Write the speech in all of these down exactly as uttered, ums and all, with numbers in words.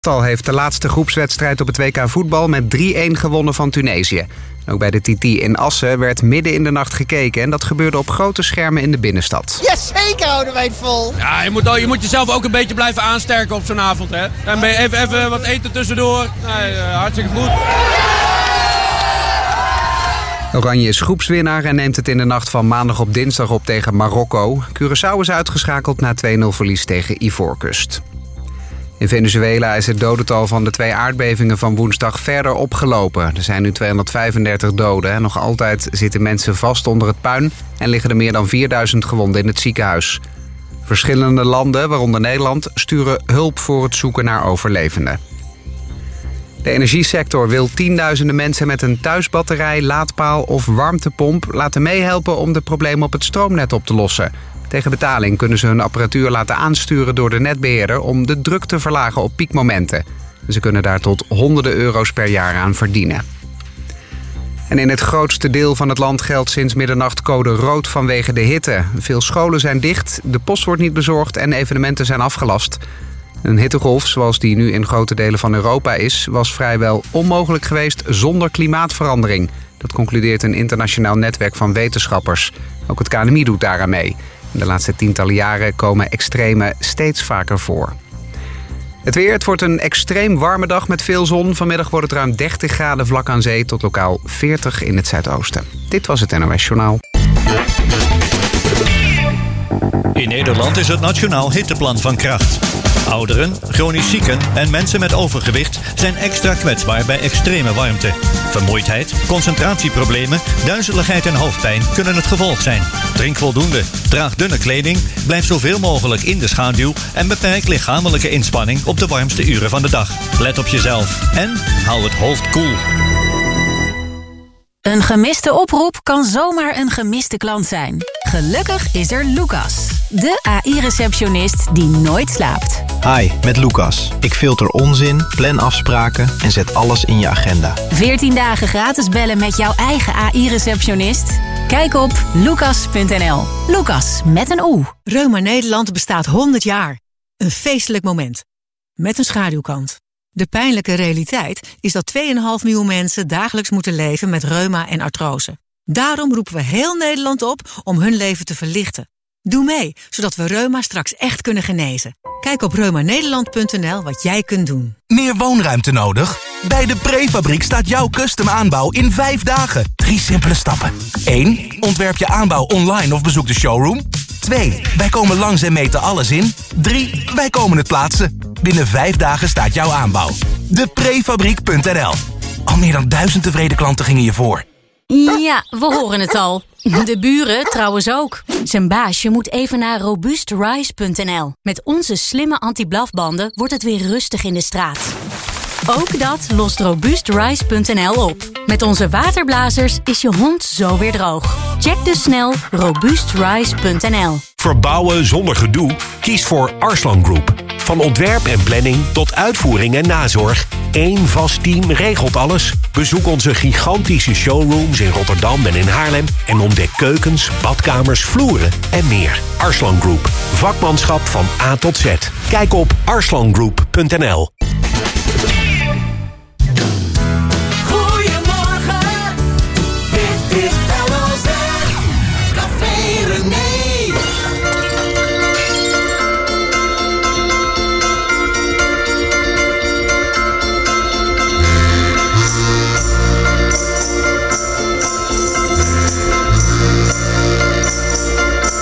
Al heeft de laatste groepswedstrijd op het W K voetbal met drie-een gewonnen van Tunesië. Ook bij de T T in Assen werd midden in de nacht gekeken en dat gebeurde op grote schermen in de binnenstad. Jazeker houden wij het vol. Ja, je moet, je moet jezelf ook een beetje blijven aansterken op zo'n avond, hè. En even, even wat eten tussendoor. Nee, hartstikke goed. Oranje is groepswinnaar en neemt het in de nacht van maandag op dinsdag op tegen Marokko. Curaçao is uitgeschakeld na twee-nul verlies tegen Ivoorkust. In Venezuela is het dodental van de twee aardbevingen van woensdag verder opgelopen. Er zijn nu tweehonderdvijfendertig doden en nog altijd zitten mensen vast onder het puin en liggen er meer dan vierduizend gewonden in het ziekenhuis. Verschillende landen, waaronder Nederland, sturen hulp voor het zoeken naar overlevenden. De energiesector wil tienduizenden mensen met een thuisbatterij, laadpaal of warmtepomp laten meehelpen om de problemen op het stroomnet op te lossen. Tegen betaling kunnen ze hun apparatuur laten aansturen door de netbeheerder om de druk te verlagen op piekmomenten. Ze kunnen daar tot honderden euro's per jaar aan verdienen. En in het grootste deel van het land geldt sinds middernacht code rood vanwege de hitte. Veel scholen zijn dicht, de post wordt niet bezorgd en evenementen zijn afgelast. Een hittegolf, zoals die nu in grote delen van Europa is, was vrijwel onmogelijk geweest zonder klimaatverandering. Dat concludeert een internationaal netwerk van wetenschappers. Ook het K N M I doet daaraan mee. In de laatste tientallen jaren komen extremen steeds vaker voor. Het weer, het wordt een extreem warme dag met veel zon. Vanmiddag wordt het ruim dertig graden vlak aan zee tot lokaal veertig in het zuidoosten. Dit was het N O S Journaal. In Nederland is het Nationaal Hitteplan van kracht. Ouderen, chronisch zieken en mensen met overgewicht zijn extra kwetsbaar bij extreme warmte. Vermoeidheid, concentratieproblemen, duizeligheid en hoofdpijn kunnen het gevolg zijn. Drink voldoende, draag dunne kleding, blijf zoveel mogelijk in de schaduw en beperk lichamelijke inspanning op de warmste uren van de dag. Let op jezelf en hou het hoofd koel. Een gemiste oproep kan zomaar een gemiste klant zijn. Gelukkig is er Lucas, de A I-receptionist die nooit slaapt. Hi, met Lucas. Ik filter onzin, plan afspraken en zet alles in je agenda. veertien dagen gratis bellen met jouw eigen A I-receptionist? Kijk op lucas punt n l. Lucas, met een O. Reuma Nederland bestaat honderd jaar. Een feestelijk moment. Met een schaduwkant. De pijnlijke realiteit is dat twee komma vijf miljoen mensen dagelijks moeten leven met reuma en artrose. Daarom roepen we heel Nederland op om hun leven te verlichten. Doe mee, zodat we reuma straks echt kunnen genezen. Kijk op reuma nederland punt n l wat jij kunt doen. Meer woonruimte nodig? Bij de Prefabriek staat jouw custom aanbouw in vijf dagen. Drie simpele stappen. één. Ontwerp je aanbouw online of bezoek de showroom. twee. Wij komen langs en meten alles in. drie. Wij komen het plaatsen. Binnen vijf dagen staat jouw aanbouw. de prefabriek punt n l. Al meer dan duizend tevreden klanten gingen je voor. Ja, we horen het al. De buren trouwens ook. Zijn baasje moet even naar robuust rise punt n l. Met onze slimme anti-blafbanden wordt het weer rustig in de straat. Ook dat lost robuust rise punt n l op. Met onze waterblazers is je hond zo weer droog. Check dus snel robuust rise punt n l. Verbouwen zonder gedoe? Kies voor Arslan Group. Van ontwerp en planning tot uitvoering en nazorg. Eén vast team regelt alles. Bezoek onze gigantische showrooms in Rotterdam en in Haarlem en ontdek keukens, badkamers, vloeren en meer. Arslan Group. Vakmanschap van A tot Z. Kijk op arslan group punt n l. Goedemorgen, dit is L O Z, Café René.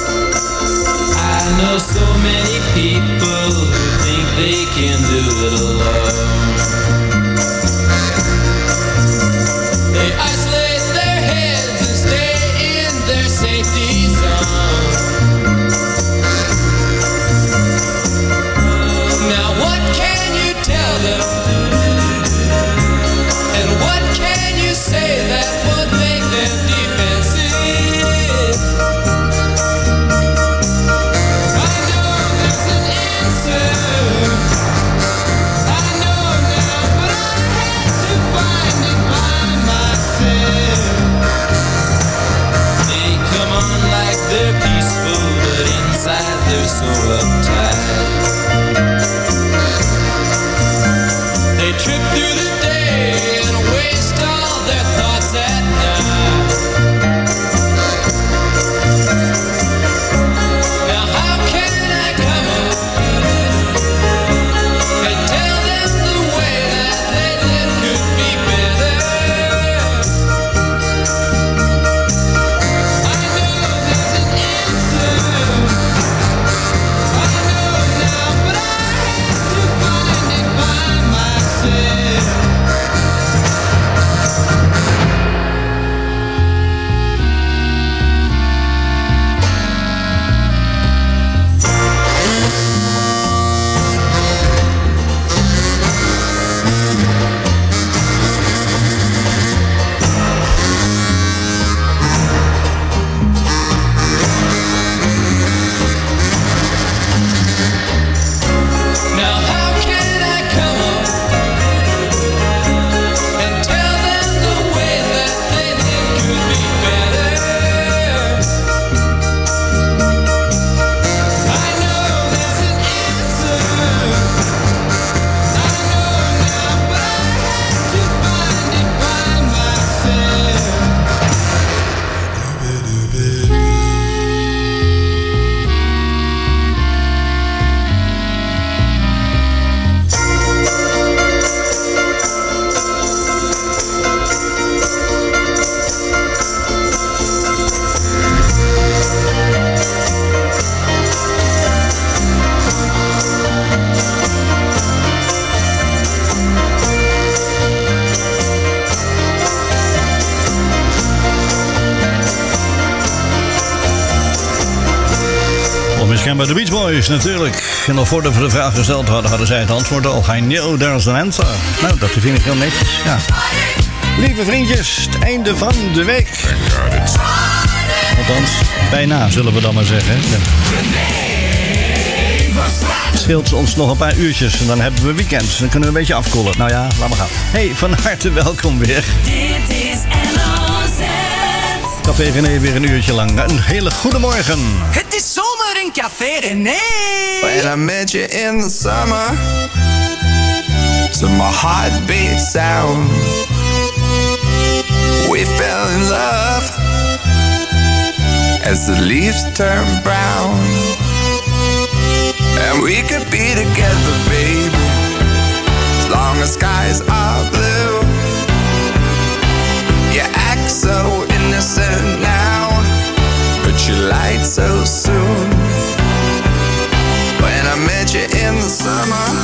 I know so many people who think they can do it alone. trip through the day and waste all their thoughts at night. Now how can I come up and tell them the way that they live could be better? I know there's an answer. I know now, but I have to find it by myself. Now how can I come up and tell them the way that they live could be better? I know there's an answer. I know now, but I have to find it by myself. Onmiskenbaar de Beach Boys natuurlijk. En nog voordat we de vraag gesteld hadden, hadden zij het antwoord al. I know there's an answer. Nou, dat vind ik heel netjes, ja. Lieve vriendjes, het einde van de week. Althans, bijna, zullen we dan maar zeggen. Ja. Het scheelt ons nog een paar uurtjes en dan hebben we weekend. Dan kunnen we een beetje afkoelen. Nou ja, laat maar gaan. Hey, van harte welkom weer. Dit is L O Z. Café René weer een uurtje lang. Een hele goede morgen. Het is zomer in Café René. When I met you in the summer, to my heartbeat sound, we fell in love as the leaves turn brown, and we could be together, baby, as long as skies are blue. You act so innocent now, but you lied so soon. When I met you in the summer,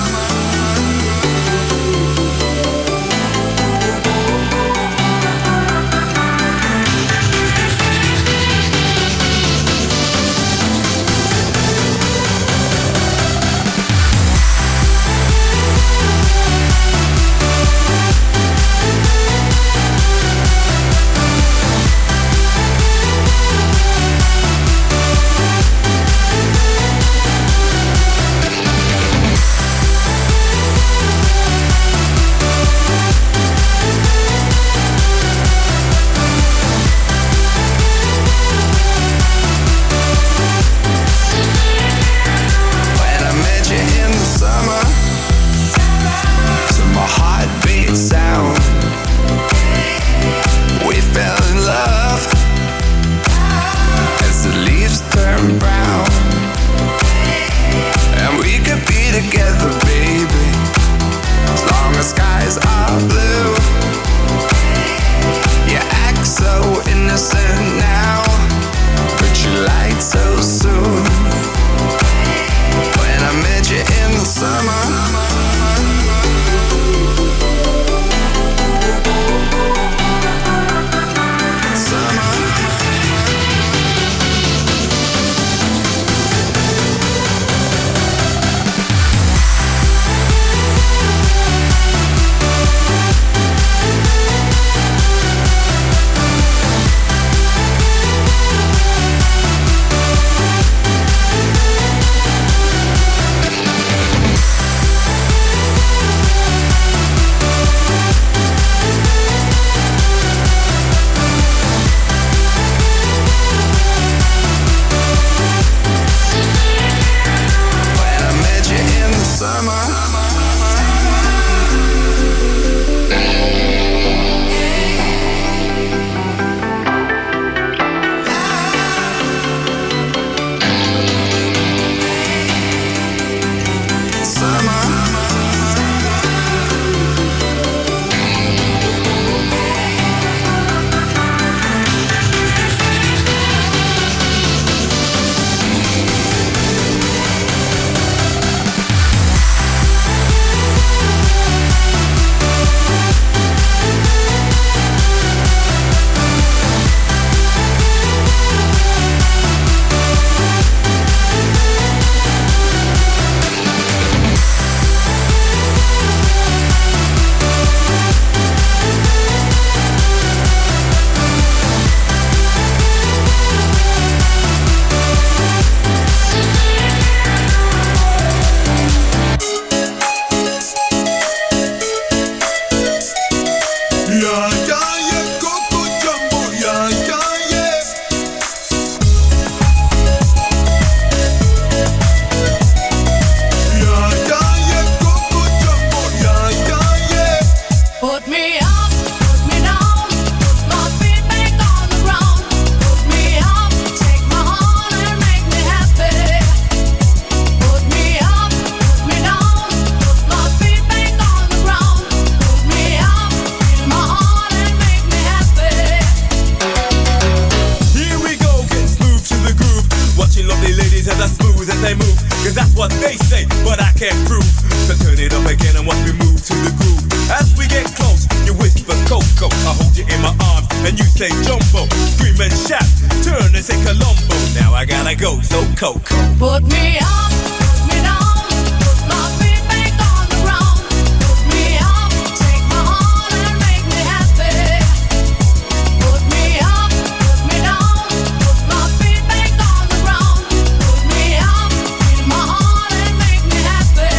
say Colombo. Now I gotta go, so Coco. Put me up, put me down, put my feet back on the ground. Put me up, take my heart and make me happy. Put me up, put me down, put my feet back on the ground. Put me up, feel my heart and make me happy.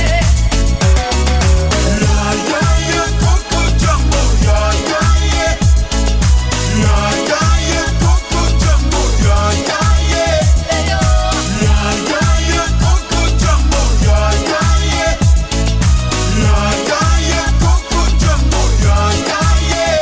Yeah, yeah, yeah, Coco Jumbo, yeah, yeah, yeah. Yeah, yeah, yeah, Coco Jumbo, yeah, yeah, yeah. Yeah, yeah, yeah, Coco Jumbo, yeah, yeah, yeah. Yeah, yeah, yeah, Coco Jumbo, yeah, yeah, yeah.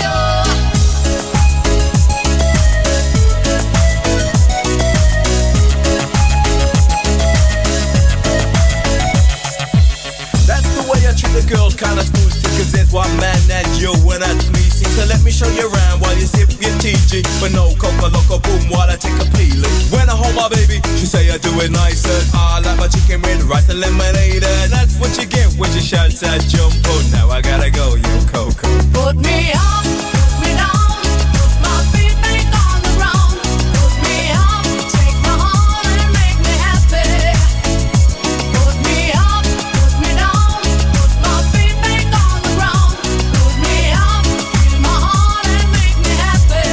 That's the way I treat the girls, kinda smooth, cause there's one man that you when I please. So let me show you around while you sip your T G. But no coca loco boom while I take a peeling. When I hold my baby, she say I do it nicer. I like my chicken with rice and lemonade. And that's what you get when she shouts at Jumbo. Now I gotta go, yo Coco. Put me up, put me down, put my feet back on the ground. Put me up, take my heart and make me happy. Put me up, put me down, put my feet back on the ground. Put me up, feel my heart and make me happy.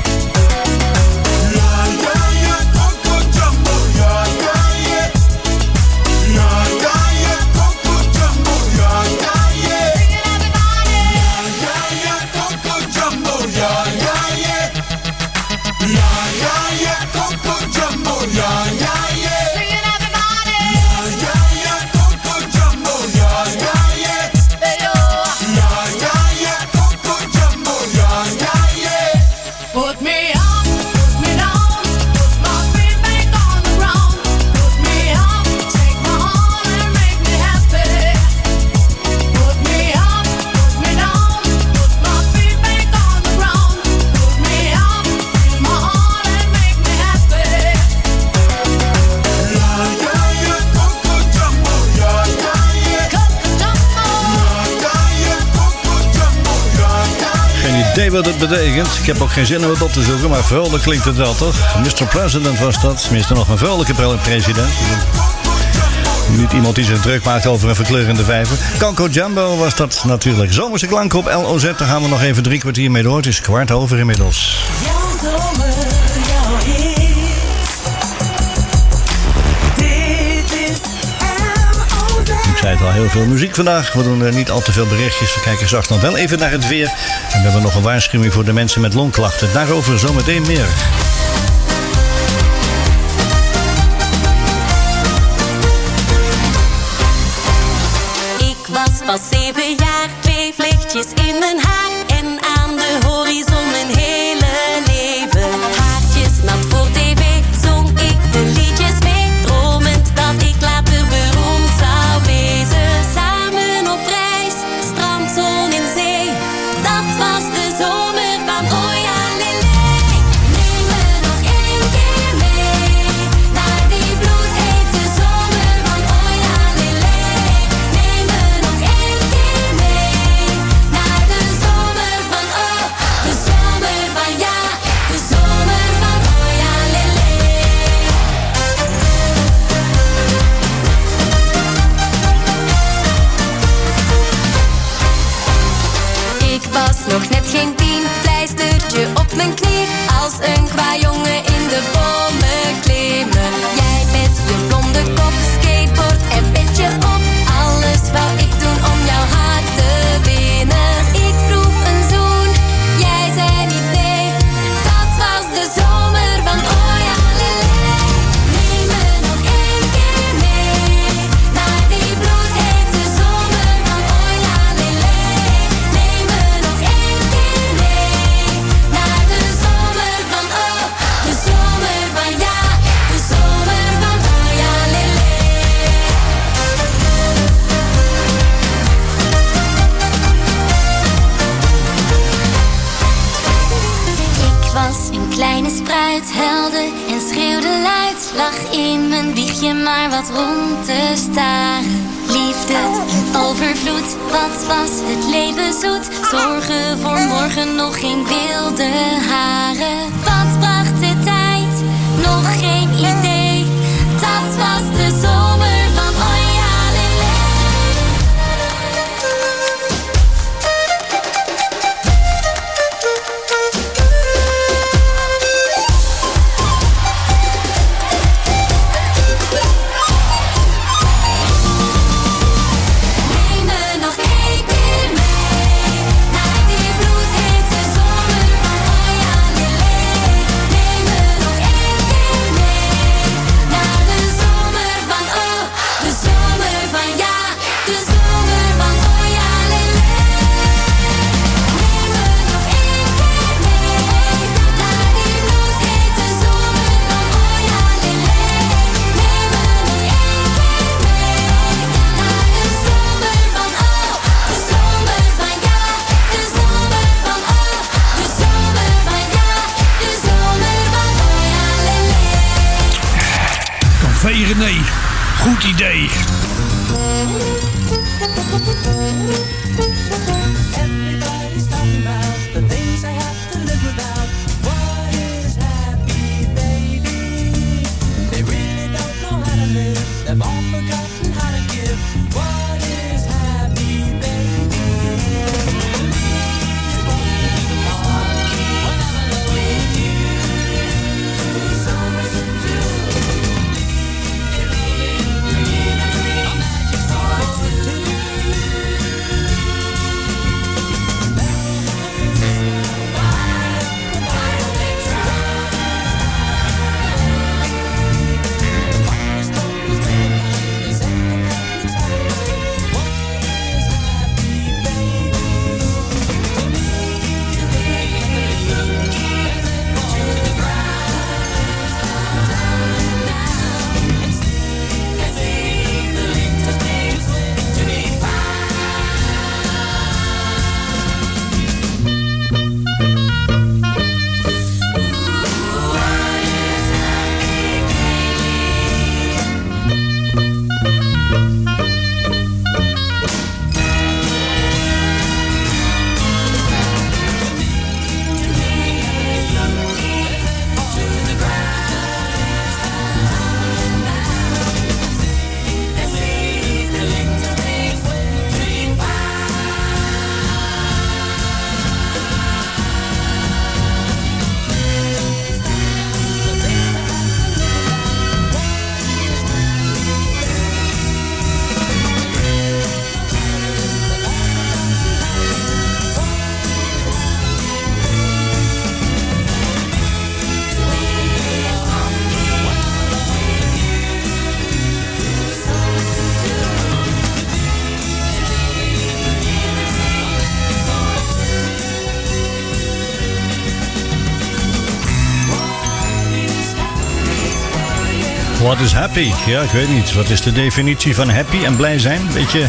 Yeah, yeah, yeah, Coco Jumbo, yeah, yeah, yeah. Yeah, yeah, yeah, Coco Jumbo, yeah, yeah, yeah. Yeah, yeah, yeah, Coco Jumbo, yeah, yeah, yeah. Yeah, yeah, yeah, Coco Jumbo, yeah, yeah, yeah. Sing it, everybody. Yeah, yeah, yeah, Coco Jumbo, yeah, yeah, yeah. Yeah, yeah, yeah, Coco Jumbo, yeah, yeah, yeah. Put me up, put me down, put my feet back on the ground. Put me up, take my heart and make me happy. Put me up, put me down, put my feet back on the ground. Put me up, feel my heart and make me happy. Yeah, yeah, yeah, Coco Jumbo, yeah, yeah, yeah. Coco Jumbo. Yeah, yeah, yeah, Coco Jumbo, yeah, yeah, yeah. Geen idee wat het betekent. Ik heb ook geen zin om het op te zoeken, maar vrolijk klinkt het wel, toch? mister President was dat. Tenminste, nog een vrolijke pre- president. Niet iemand die zich druk maakt over een verkleurende vijver. Coco Jumbo was dat natuurlijk. Zomerse klanken op L O Z. Daar gaan we nog even drie kwartier mee door. Het is kwart over inmiddels. Jouw zomer, jouw hit. Dit is L O Z. Ik zei het al, heel veel muziek vandaag. We doen er niet al te veel berichtjes. We kijken straks nog wel even naar het weer. En we hebben nog een waarschuwing voor de mensen met longklachten. Daarover zometeen meer. Ik was pas zeven jaar, twee vlechtjes in mijn haar en aan de horizon mijn hele leven. Haartjes nat voor tv, zong ik de liedjes mee, dromend dat ik later beroemd zou wezen. Samen op reis, strandzon in zee, dat was de zomer van oh ja lele. Neem me nog één keer mee naar die bloedhete zomer van oh ja lele. Neem me nog één keer mee naar de zomer van oh, de zomer van ja, de zomer van oh ja lele. Ik was nog net geen tien, pleistertje op mijn knie, als een kwajongen in de bomen klimmen. Jij met je blonde kop, skateboard en petje op, alles wou ik doen om jouw hart te winnen. Ik vroeg een zoen, jij zei niet nee, dat was de zomer van oh ja lele. Neem me nog één keer mee naar die bloedhete zomer van oh ja lele. Neem me nog één keer mee naar de zomer van oh, de zomer van ja, de zomer van oh ja lele. Ik was een kleine spruit, huilde en schreeuwde luid. Lag in mijn wiegje maar wat rond te staren. Liefde in overvloed, wat was het leven zoet. Zorgen voor morgen, nog geen wilde haren. Wat bracht de tijd nog geen idee. Dat was de zomer van Ojalele. Neem me nog één keer mee naar die bloedhete zomer van Ojalele. Neem me nog één keer mee naar de zomer van oh, de zomer van ja, de zomer van Ojalele. Neem me nog één keer mee naar die bloedhete zomer van Ojalele. Neem me nog één keer mee naar de zomer van oh, de zomer van ja, de zomer van oh, de zomer van ja, de zomer van Ojalele. Café René, goed idee. Everybody's talking about the things I have to live without. What is happy, baby? They really don't know how to live. They've all forgotten how to give. What is happy, baby? Whenever with you, so much to do. A magic thought to do. What is happy? Ja, ik weet niet. Wat is de definitie van happy en blij zijn? Beetje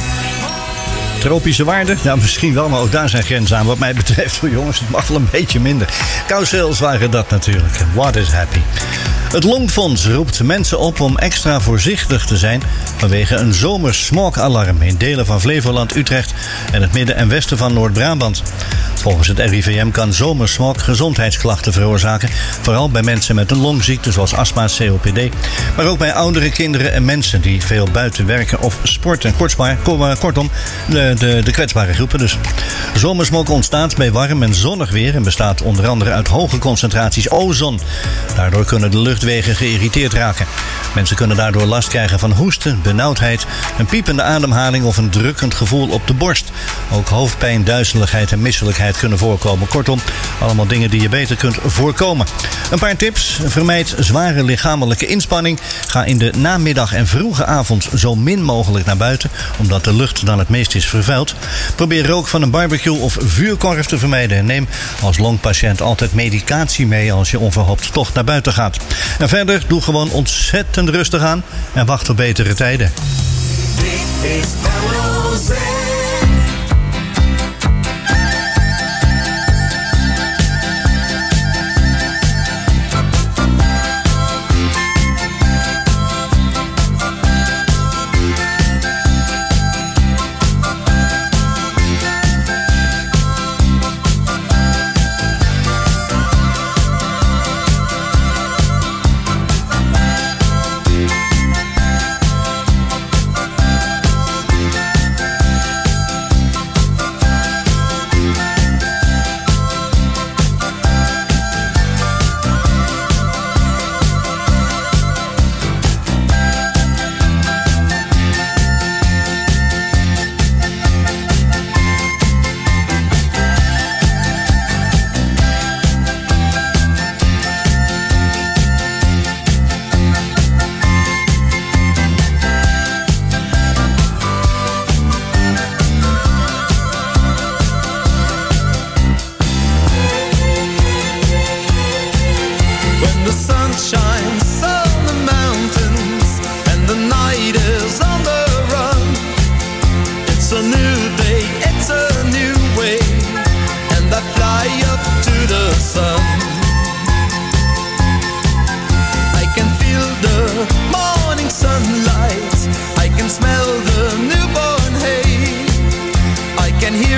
tropische waarden? Nou, misschien wel, maar ook daar zijn grenzen aan. Wat mij betreft, oh jongens, het mag wel een beetje minder. Kousels waren dat natuurlijk. What is happy? Het Longfonds roept mensen op om extra voorzichtig te zijn vanwege een zomersmogalarm in delen van Flevoland, Utrecht en het midden en westen van Noord-Brabant. Volgens het R I V M kan zomersmog gezondheidsklachten veroorzaken, vooral bij mensen met een longziekte zoals astma, C O P D, maar ook bij oudere kinderen en mensen die veel buiten werken of sporten. Kortsbaar, kortom, de, de, de kwetsbare groepen dus. Zomersmog ontstaat bij warm en zonnig weer en bestaat onder andere uit hoge concentraties ozon. Daardoor kunnen de luchtwegen geïrriteerd raken. Mensen kunnen daardoor last krijgen van hoesten, benauwdheid, een piepende ademhaling of een drukkend gevoel op de borst. Ook hoofdpijn, duizeligheid en misselijkheid kunnen voorkomen. Kortom, allemaal dingen die je beter kunt voorkomen. Een paar tips. Vermijd zware lichamelijke inspanning. Ga in de namiddag en vroege avond zo min mogelijk naar buiten, omdat de lucht dan het meest is vervuild. Probeer rook van een barbecue of vuurkorf te vermijden. En neem als longpatiënt altijd medicatie mee als je onverhoopt toch naar buiten gaat. En verder, doe gewoon ontzettend rustig aan en wacht op betere tijden. Dit is L O Z.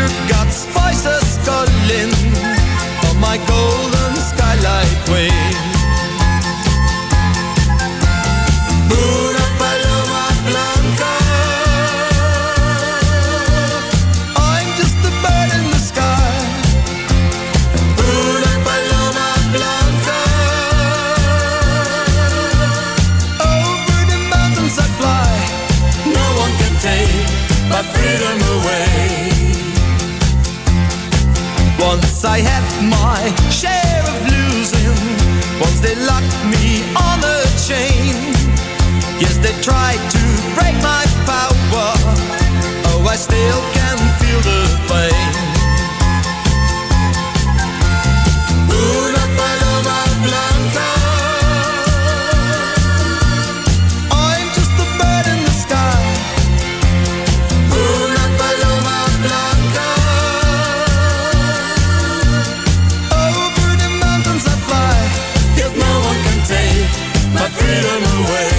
hear God's voices calling on my golden skylight way. Una paloma blanca, I'm just a bird in the sky. Una paloma blanca, over the mountains I fly. No one can take my freedom away. Once I had my share of losing. Once they locked me on a chain. Yes, they tried to break my power. Oh, I still can feel the pain. Una paloma blanca, I'm just a bird in the sky. Una paloma blanca, over the mountains I fly. Yes, no one can take my freedom away.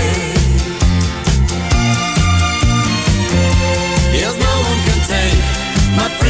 Yes, no one can take my freedom away.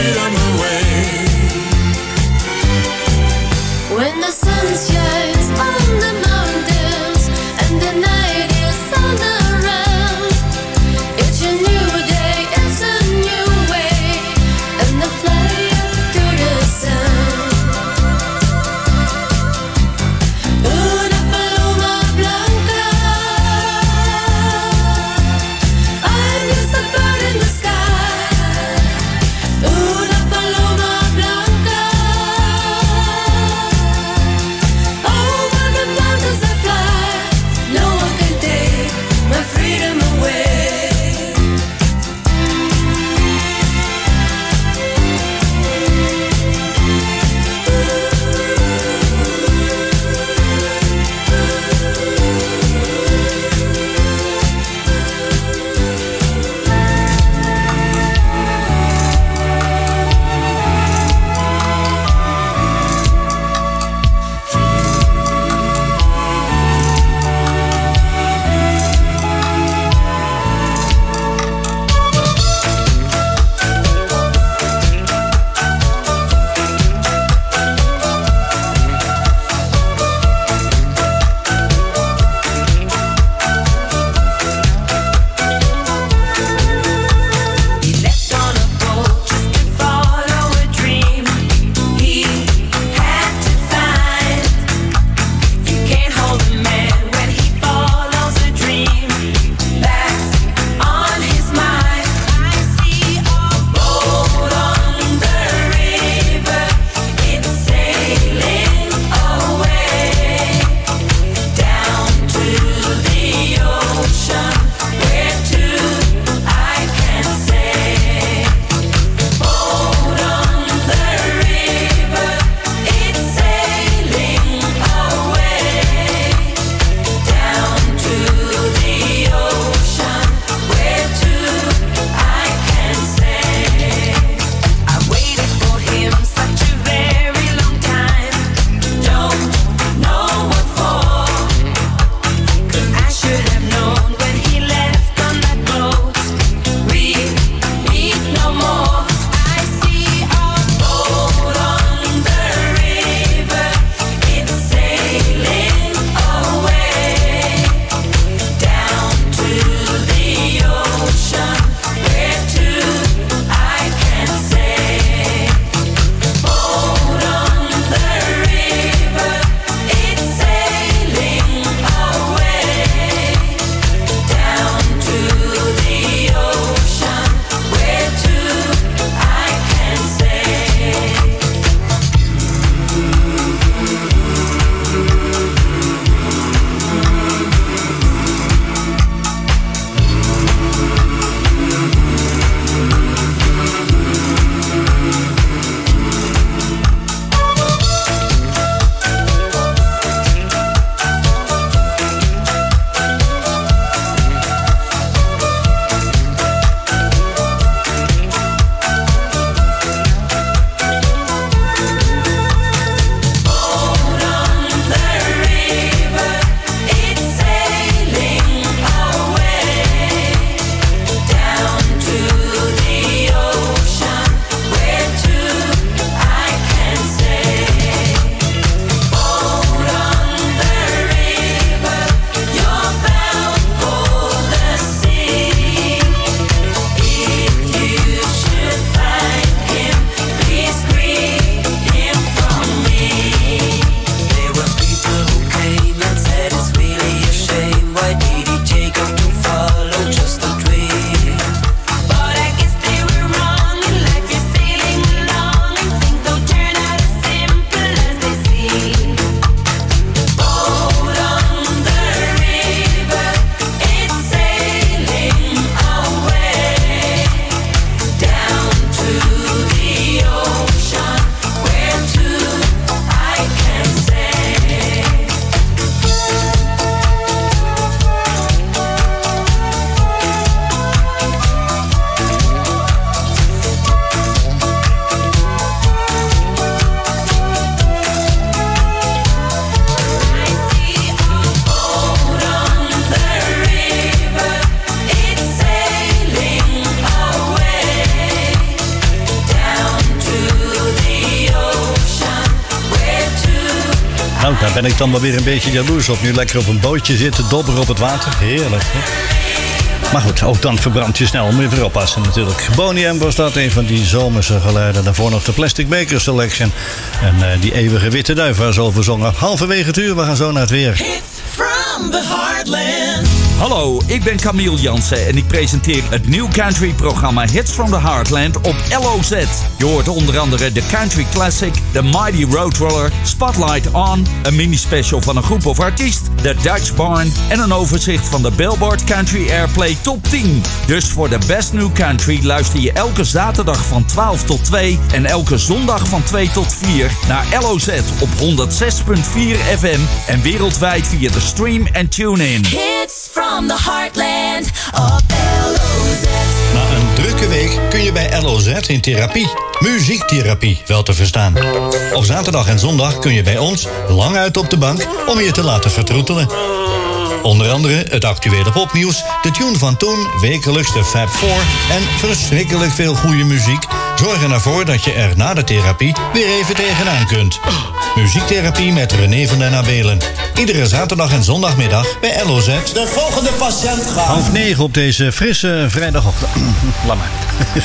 Nou, daar ben ik dan wel weer een beetje jaloers op. Nu lekker op een bootje zitten, dobberen op het water. Heerlijk, hè? Maar goed, ook dan verbrand je snel. Moet je weer oppassen natuurlijk. Boney M was dat, een van die zomerse geluiden. Daarvoor nog de Plastic Baker Selection. En uh, die eeuwige witte duif waar ze over zongen. Halverwege het uur, we gaan zo naar het weer. From the Heartland. Hallo, ik ben Camille Jansen en ik presenteer het New Country programma Hits from the Heartland op L O Z. Je hoort onder andere de Country Classic, The Mighty Roadrunner, Spotlight On, een mini-special van een groep of artiest, The Dutch Barn en een overzicht van de Billboard Country Airplay Top tien. Dus voor de Best New Country luister je elke zaterdag van twaalf tot twee en elke zondag van twee tot vier naar L O Z op honderdzes komma vier F M en wereldwijd via de stream en tune-in. Hits from the Heartland op L O Z. Na een drukke week kun je bij L O Z in therapie. Muziektherapie, wel te verstaan. Op zaterdag en zondag kun je bij ons lang uit op de bank om je te laten vertroetelen. Onder andere het actuele popnieuws, de tune van toen, wekelijks de Fab Four en verschrikkelijk veel goede muziek zorgen ervoor dat je er na de therapie weer even tegenaan kunt. Muziektherapie met René van den Abelen. Iedere zaterdag en zondagmiddag bij L O Z. De volgende patiënt gaat. Half negen op deze frisse vrijdagochtend. Laat maar.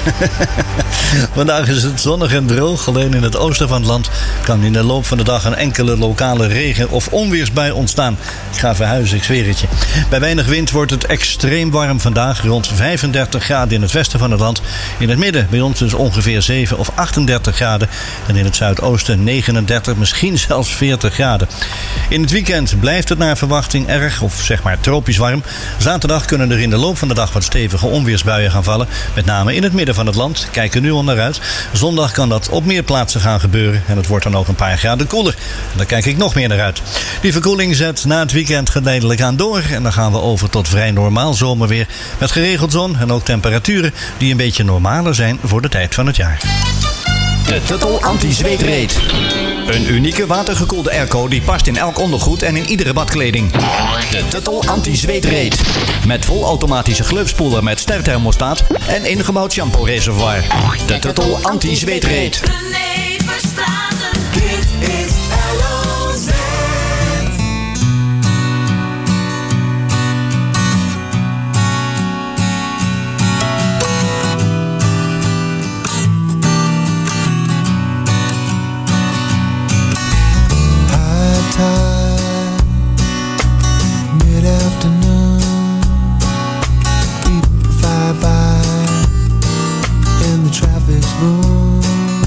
Vandaag is het zonnig en droog. Alleen in het oosten van het land kan in de loop van de dag een enkele lokale regen- of onweersbui ontstaan. Ik ga verhuizen, ik zweer het je. Bij weinig wind wordt het extreem warm vandaag. Rond vijfendertig graden in het westen van het land. In het midden bij ons dus ongeveer zeven of achtendertig graden. En in het zuidoosten negenendertig, misschien zelfs veertig graden. In het weekend blijft het naar verwachting erg, of zeg maar tropisch warm. Zaterdag kunnen er in de loop van de dag wat stevige onweersbuien gaan vallen. Met name in het midden van het land. Kijk er nu al naar uit. Zondag kan dat op meer plaatsen gaan gebeuren. En het wordt dan ook een paar graden koeler. En daar kijk ik nog meer naar uit. Die verkoeling zet na het weekend geleidelijk aan door. En dan gaan we over tot vrij normaal zomerweer. Met geregeld zon en ook temperaturen die een beetje normaler zijn voor de tijd van het jaar. De Tuttle Anti-Zweetreed. Een unieke watergekoelde airco die past in elk ondergoed en in iedere badkleding. De Tuttle Anti-Zweetreed. Met volautomatische glufspoeler met sterthermostaat en ingebouwd shampoo-reservoir. De Tuttle Anti-Zweetreed. Dit is L O Z. High tide, mid-afternoon, people fly by in the traffic's boom,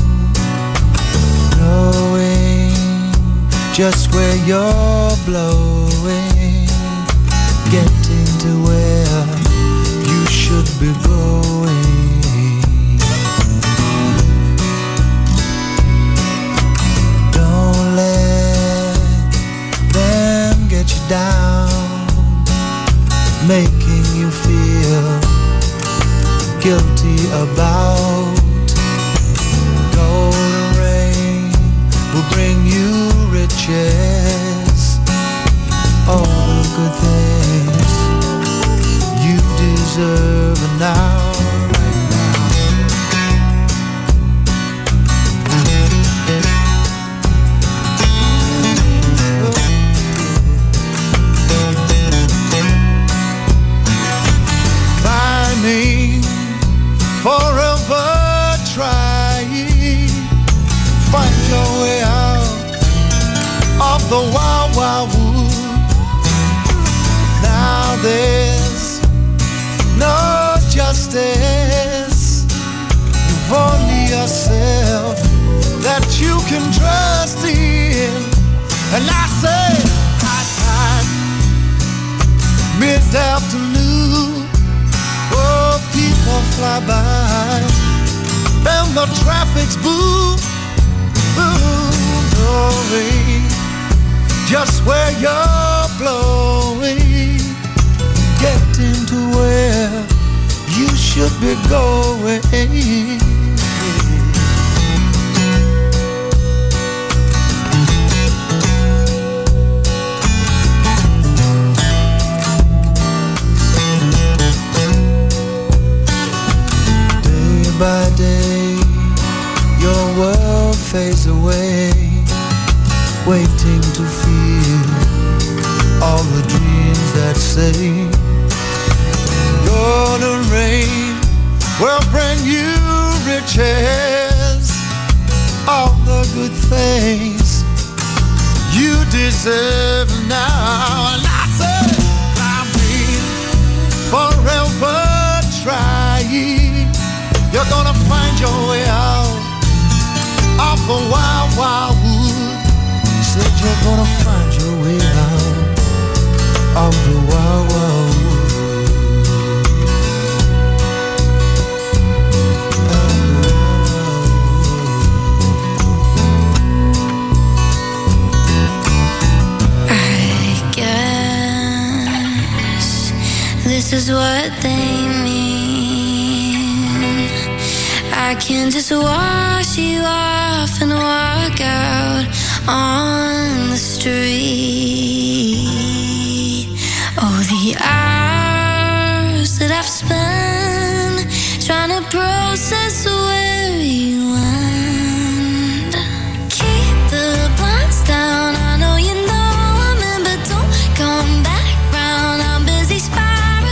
knowing just where you're blowing, getting to where you should be going. Don't let them get you down, making you feel guilty about. Golden rain will bring you riches, all the good things you deserve now. Climbing, forever trying, find your way out of the wild, wild wood. Now there's no justice. You've only yourself that you can trust in. And I say, high tide, mid-afternoon, oh, people fly by, and the traffic's boom, boom, knowing just where you're blowing, getting to where you should be going. Day by day, your world fades away, waiting to feel all the dreams that say gonna rain will bring you riches, all the good things you deserve now. And I said, I've been forever trying. You're gonna find your way out of the wild, wild wood. Said you're gonna find your way out of the wild, wild wood. This is what they mean. I can just wash you off and walk out on the street. Oh, the hours that I've spent trying to process where you went. Keep the blinds down. I know you know I'm in, but don't come back round. I'm busy spiraling.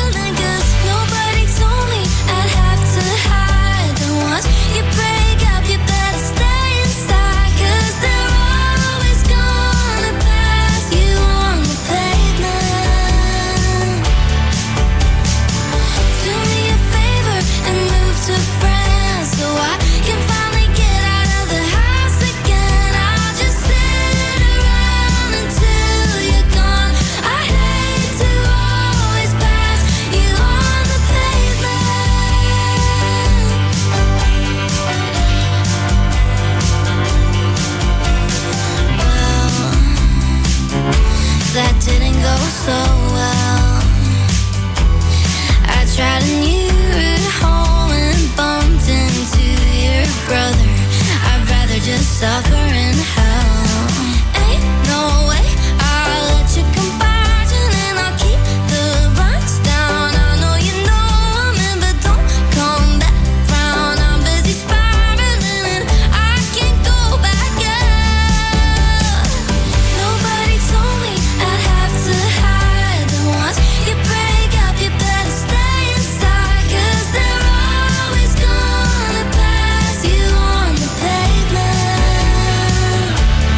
So well, I tried a new route home and bumped into your brother. I'd rather just suffer in hell. Ain't no way I'll let you come barging and I'll keep the blinds down. I know you know I'm in, but don't come back round. I'm busy spiraling and I can't go back out. Nobody told me I'd have to hide. Once you break up, you better stay inside, 'cause they're always gonna pass you on the pavement.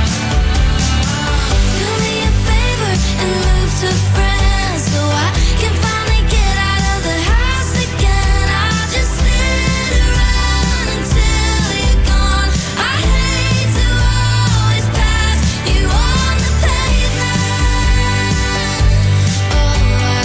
Do me a favor and move to France so I can finally get out of the house again. I'll just sit around until you're gone. I hate to always pass you on the pavement. Oh,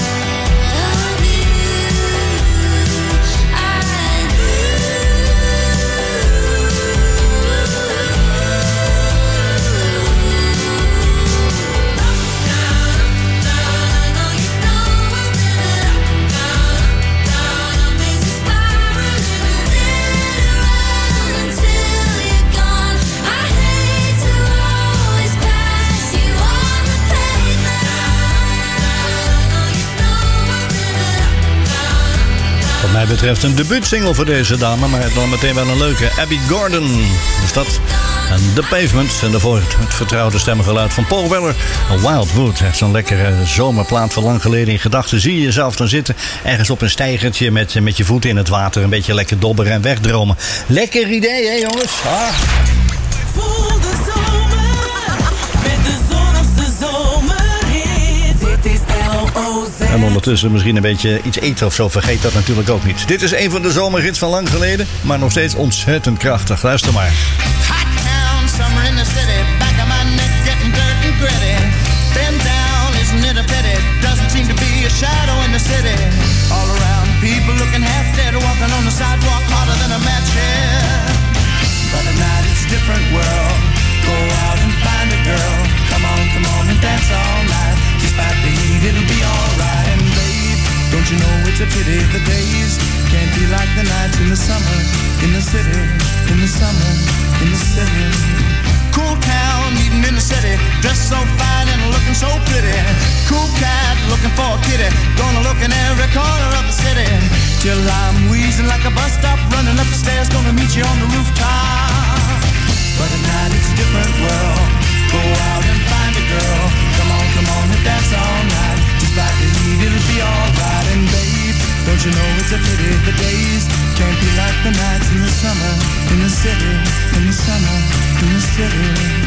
Wat mij betreft een debuutsingle voor deze dame, maar dan meteen wel een leuke. Abby Gordon is dat. En The Pavement. En daarvoor het vertrouwde stemgeluid van Paul Weller. Wildwood. Echt zo'n lekkere zomerplaat van lang geleden. In gedachten zie je jezelf dan zitten. Ergens op een steigertje met, met je voeten in het water. Een beetje lekker dobberen en wegdromen. Lekker idee, hè jongens? Ah. Voel de zomer met de zonnigste zomerhit. Dit is L O Z. En ondertussen misschien een beetje iets eten of zo. Vergeet dat natuurlijk ook niet. Dit is een van de zomerhits van lang geleden. Maar nog steeds ontzettend krachtig. Luister maar. Summer in the city, back of my neck getting dirt and gritty. Bend down, isn't it a pity? Doesn't seem to be a shadow in the city. All around, people looking half dead, walking on the sidewalk harder than a match head. But at night it's a different world. Go out and find a girl. Come on, come on and dance all night. Despite the heat, it'll be alright. And babe, don't you know it's a pity the days can't be like the nights in the summer, in the city, in the summer, in the city. Cool town, meeting in the city, dressed so fine and looking so pretty. Cool cat, looking for a kitty, gonna look in every corner of the city. Till I'm wheezing like a bus stop, running up the stairs, gonna meet you on the rooftop. But at night it's a different world. Go out in the summer, in the city.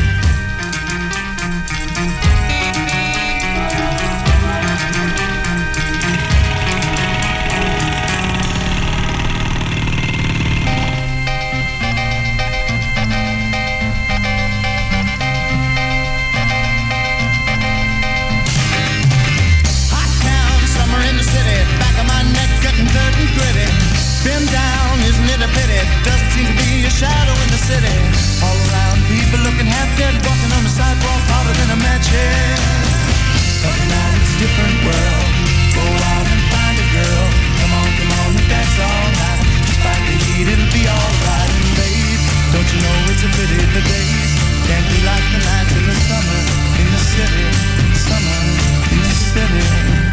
Been down, isn't it a pity? Doesn't seem to be a shadow in the city. All around, people looking half dead, walking on the sidewalk harder than a match head. But now it's a different world. Go out and find a girl. Come on, come on, and dance all night. Despite the heat, it'll be alright. And babe, don't you know it's a pity the days can't be like the nights in the summer in the city. Summer in the city.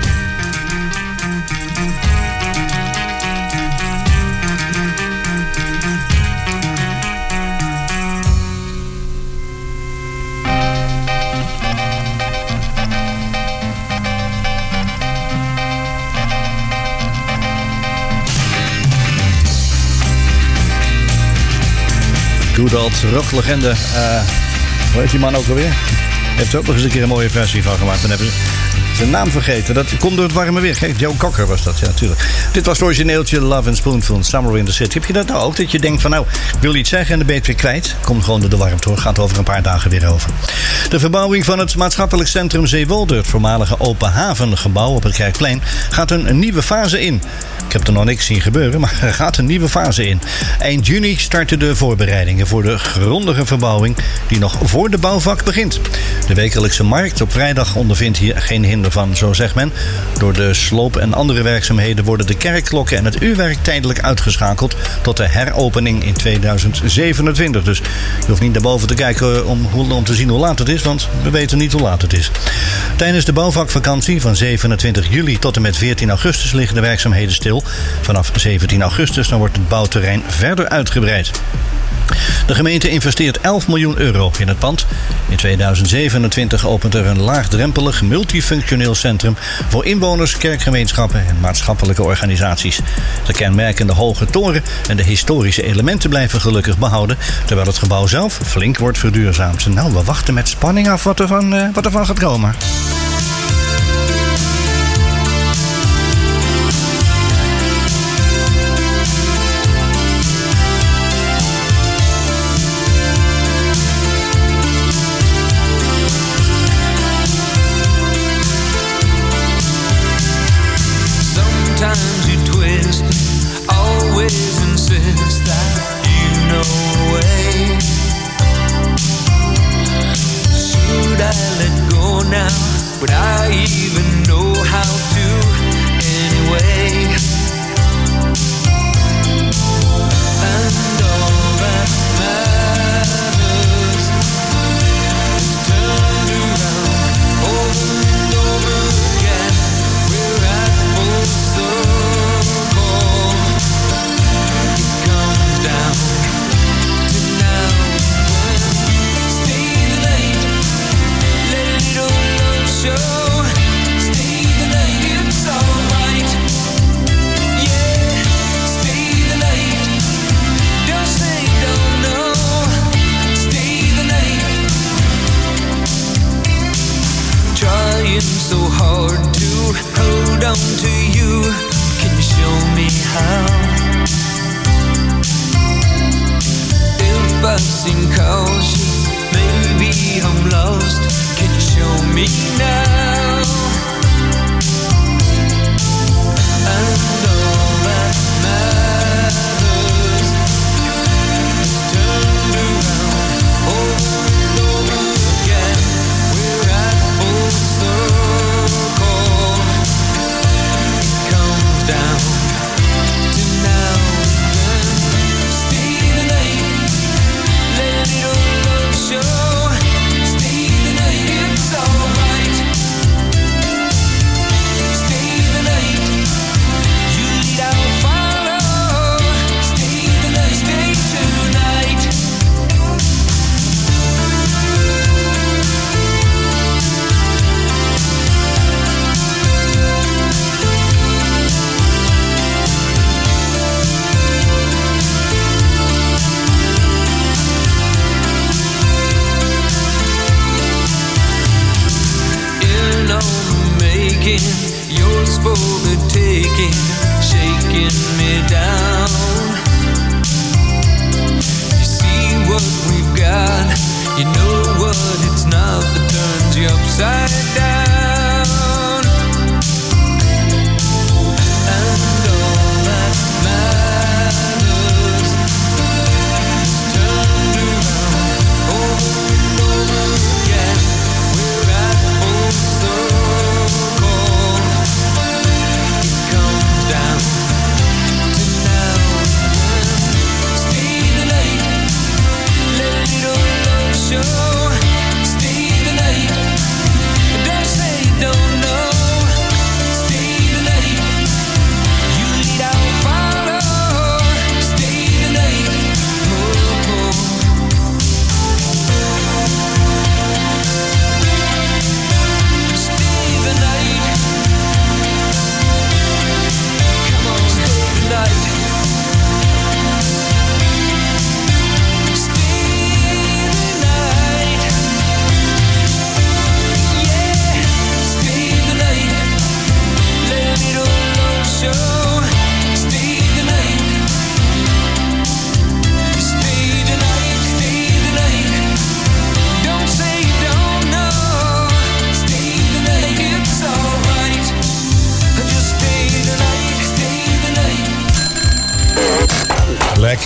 Good old rocklegende. Uh, hoe heet die man ook alweer? Heeft er ook nog eens een keer een mooie versie van gemaakt. Dan hebben ze zijn naam vergeten. Dat komt door het warme weer. Kijk, Joe Cocker was dat, ja, natuurlijk. Dit was het origineeltje Love and Spoonful, Summer in the City. Heb je dat nou ook? Dat je denkt van, nou, ik wil iets zeggen en dan ben je het weer kwijt. Komt gewoon door de warmte, hoor. Gaat over een paar dagen weer over. De verbouwing van het maatschappelijk centrum Zeewolde, het voormalige Open Havengebouw op het Kerkplein, gaat een, een nieuwe fase in. Ik heb er nog niks zien gebeuren, maar er gaat een nieuwe fase in. Eind juni starten de voorbereidingen voor de grondige verbouwing die nog voor de bouwvak begint. De wekelijkse markt op vrijdag ondervindt hier geen hinder van, zo zegt men. Door de sloop en andere werkzaamheden worden de kerkklokken en het uurwerk tijdelijk uitgeschakeld tot de heropening in tweeduizend zevenentwintig. Dus je hoeft niet naar boven te kijken om, om te zien hoe laat het is, want we weten niet hoe laat het is. Tijdens de bouwvakvakantie van zevenentwintig juli tot en met veertien augustus liggen de werkzaamheden stil. Vanaf zeventien augustus dan wordt het bouwterrein verder uitgebreid. De gemeente investeert elf miljoen euro in het pand. In tweeduizend zevenentwintig opent er een laagdrempelig multifunctioneel centrum voor inwoners, kerkgemeenschappen en maatschappelijke organisaties. De kenmerkende hoge toren en de historische elementen blijven gelukkig behouden, terwijl het gebouw zelf flink wordt verduurzaamd. Nou, we wachten met spanning af wat er van, uh, wat er van gaat komen. Sometimes you twist, always insist that you know a way. Should I let go now? Would I even know how to anyway? And all that matters is turned around over and over again. We're at full circle. It comes down to now when stay the night, let a little love show. Stay the night, it's alright. Yeah, stay the night. Don't say don't know. Stay the night. Trying so hard to hold on to you. Can you show me how? If I seem cautious, maybe I'm lost. Can you show me now? And all that matters is turned around over and over again. We're at full circle. It comes down to now and then. Stay the night, let a little love show. Stay the night, it's alright.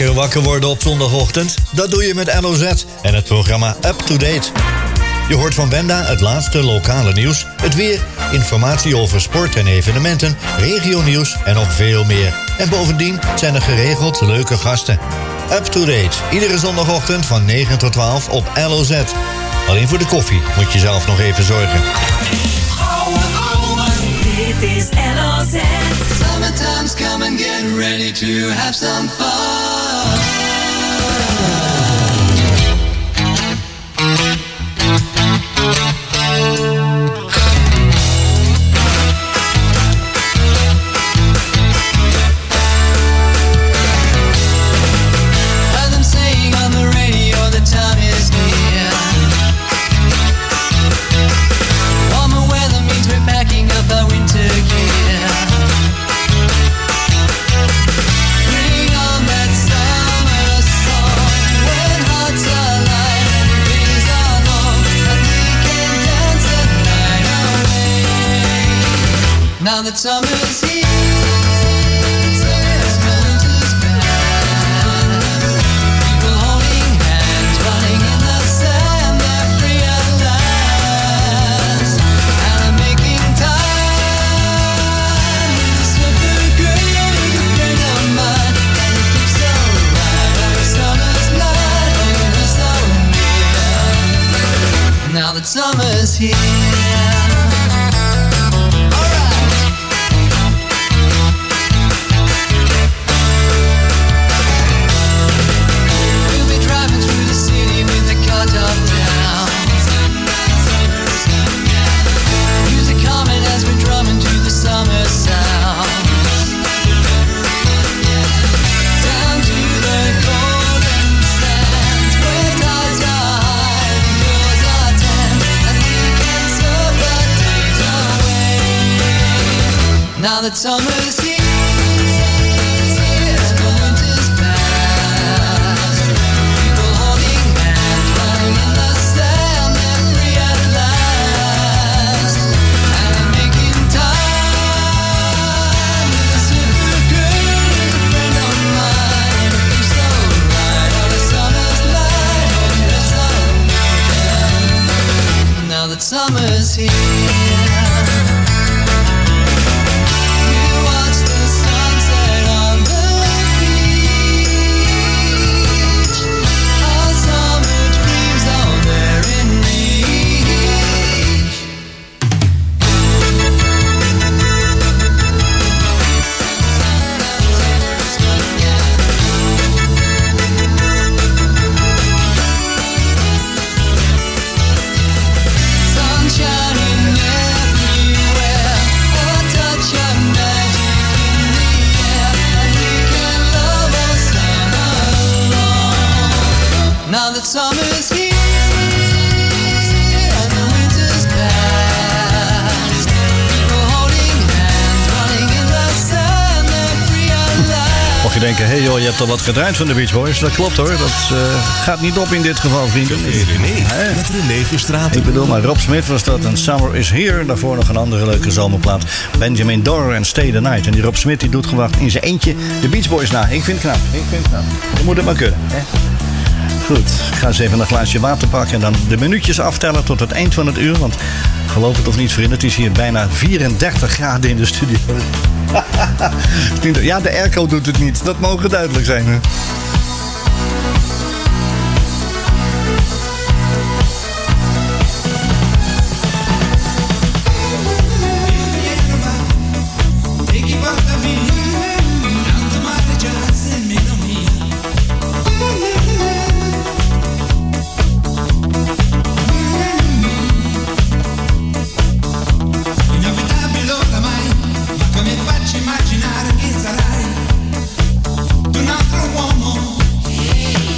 Lekker wakker worden op zondagochtend? Dat doe je met L O Z en het programma Up to Date. Je hoort van Wenda het laatste lokale nieuws, het weer, informatie over sport en evenementen, regionieuws en nog veel meer. En bovendien zijn er geregeld leuke gasten. Up to Date, iedere zondagochtend van negen tot twaalf op L O Z. Alleen voor de koffie moet je zelf nog even zorgen. Dit is L O Z. Summertime's come and get ready to have some fun. Heard them saying on the radio the time is near. Warmer weather means we're packing up our winter gear. Bring on that summer song when hearts are light and days are long and we can dance the night away. Now that summer's here. Summer's winter's past. People holding hands, running in the sand, they're free at last. And I'm making time. This little girl is a friend of mine, and it keeps so right on a summer's night, and we're so near. Now that summer's here. We'll be driving through the city with the car top down. Music humming as we're drumming to the summer sound. Down to the golden sands where tides are high and doors are tan, and we can surf the days away. Now that summer's here. Winter's past. People holding hands, running in the sand, they're free at last. And I'm making time. This little girl is a friend of mine, and it feels so right on a summer's night, and we're so near. Now that summer's here. You watch the sunset on the beach. Our summer dreams are there in reach. Sunshine everywhere, a touch of magic in the air, and we can love all summer long. Now that summer's here and the winter's past, people holding hands, running in the sand, they're free at last. Mocht je denken, hé hey joh, je hebt al wat gedraaid van de Beach Boys. Dat klopt hoor, dat uh, gaat niet op in dit geval, vrienden. René, met René Verstraeten. Ik bedoel, maar Rob Smith was dat en Summer is Here. Daarvoor nog een andere leuke zomerplaat. Benjamin Dorr en Stay the Night. En die Rob Smith die doet gewoon in zijn eentje de Beach Boys na. Ik vind het knap, ik vind het knap. Je moet het maar kunnen, hè. Goed, ik ga eens even een glaasje water pakken en dan de minuutjes aftellen tot het eind van het uur. Want geloof het of niet, vrienden, het is hier bijna vierendertig graden in de studio. Ja, de airco doet het niet. Dat mogen duidelijk zijn, hè. Inevitabile oramai, ma come faccio a immaginare che sarai?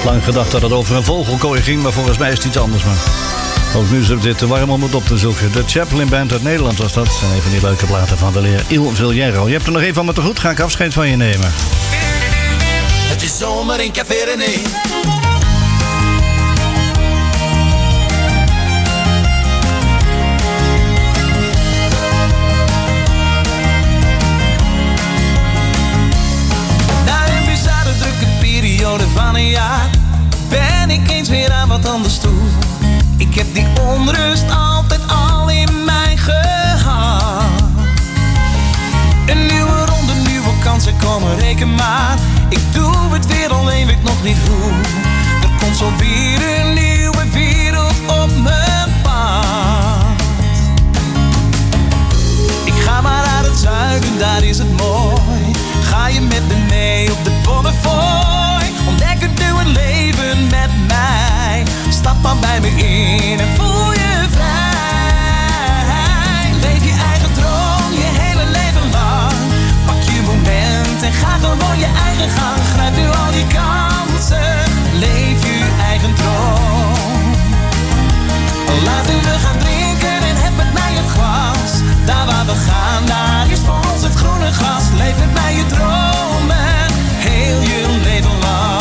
Lang gedacht dat het over een vogelkooi ging, maar volgens mij is het iets anders. Maar ook nu is het te warm om het op te zoeken. De Chaplin Band uit Nederland was dat. En een van die leuke platen van de leer Il Villero. Je hebt er nog even van me te goed, ga ik afscheid van je nemen. Het is zomer in Café René. Na een bizarre drukke periode van een jaar ben ik eens weer aan wat anders toe. Ik heb die onrust altijd al in mij gehad. Een nieuwe ronde, nieuwe kansen komen, reken maar. Ik doe het weer, alleen weet nog niet hoe. Er komt zo weer een nieuwe wereld op mijn pad. Ik ga maar naar het zuiden, daar is het mooi. Ga je met me mee op de Bonnefoy? Ontdek een nieuw leven met mij. Stap maar bij me in en voel je vrij. Leef je eigen droom je hele leven lang. Pak je moment en ga gewoon je eigen gang. Grijp nu al die kansen. Leef je eigen droom. Laten we gaan drinken en heb met mij het glas. Daar waar we gaan, daar is voor ons het groene gras. Leef met mij je dromen, heel je leven lang.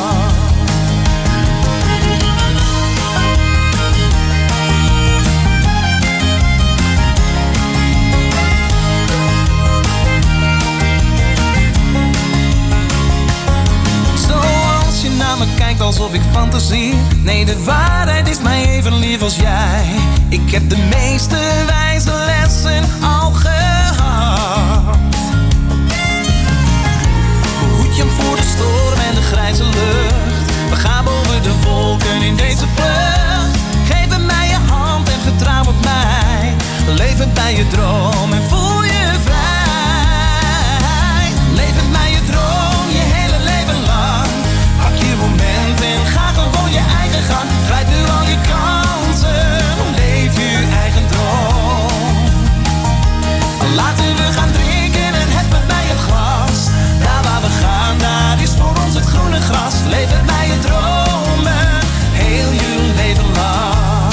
Zoals je naar me kijkt alsof ik fantasie. Nee, de waarheid is mij even lief als jij. Ik heb de meeste wijze lessen al gehad. Behoed je hem voor de storm en de grijze lucht. We gaan boven de wolken in deze vlucht. Geef hem mij je hand en vertrouw op mij. Leef het bij je droom en voel je vrij. Leef het bij je droom je hele leven lang. Pak je moment en ga gewoon je eigen gang. Grijp nu al je kansen. Leef je eigen droom. Laten we gaan drinken en het met mij het glas. Daar waar we gaan, daar is voor ons het groene gras. Leef het bij je dromen, heel je leven lang.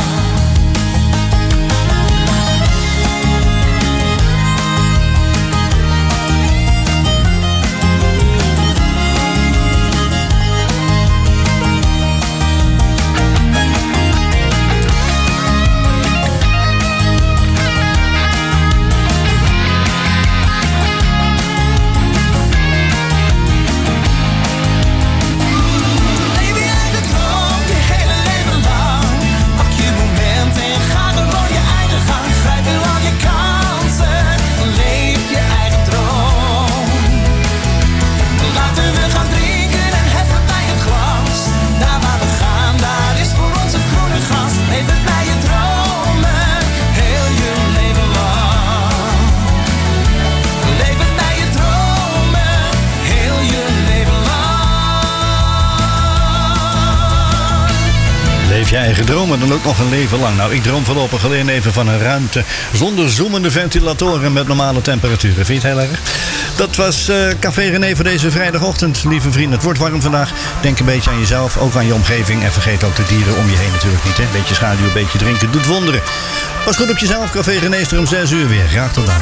Je eigen dromen, dan ook nog een leven lang. Nou, ik droom voorlopig alleen even van een ruimte zonder zoemende ventilatoren met normale temperaturen. Vind je het heel erg? Dat was uh, Café René voor deze vrijdagochtend. Lieve vrienden, het wordt warm vandaag. Denk een beetje aan jezelf, ook aan je omgeving. En vergeet ook de dieren om je heen natuurlijk niet. Hè? Beetje schaduw, een beetje drinken, doet wonderen. Pas goed op jezelf. Café René is er om zes uur weer. Graag tot dan.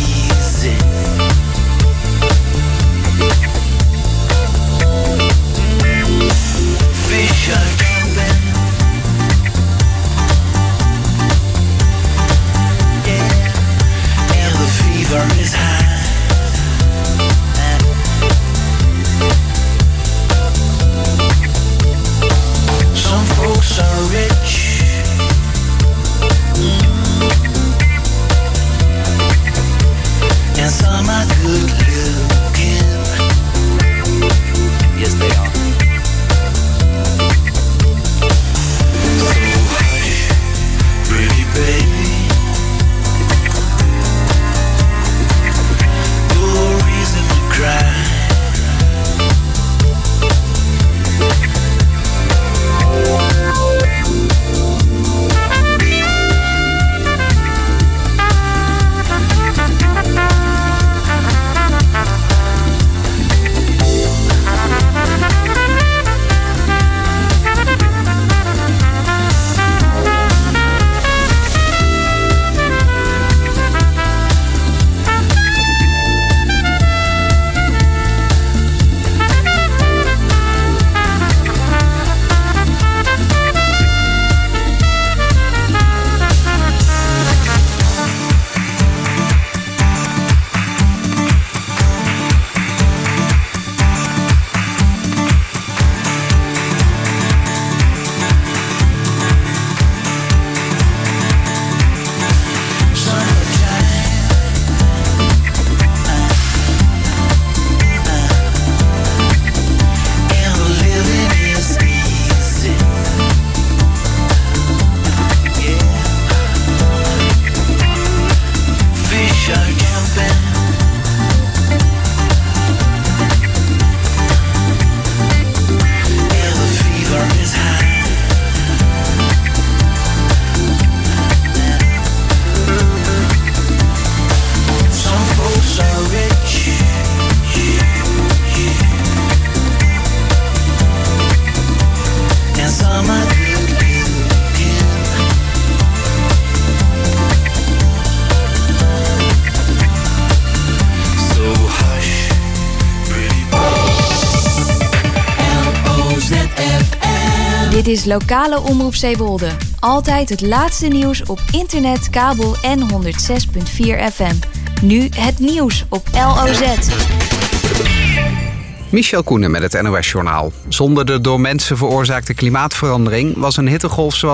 Easy. Dit is lokale Omroep Zeewolde. Altijd het laatste nieuws op internet, kabel en honderd zes komma vier F M. Nu het nieuws op L O Z. Michel Koenen met het N O S-journaal. Zonder de door mensen veroorzaakte klimaatverandering was een hittegolf zoals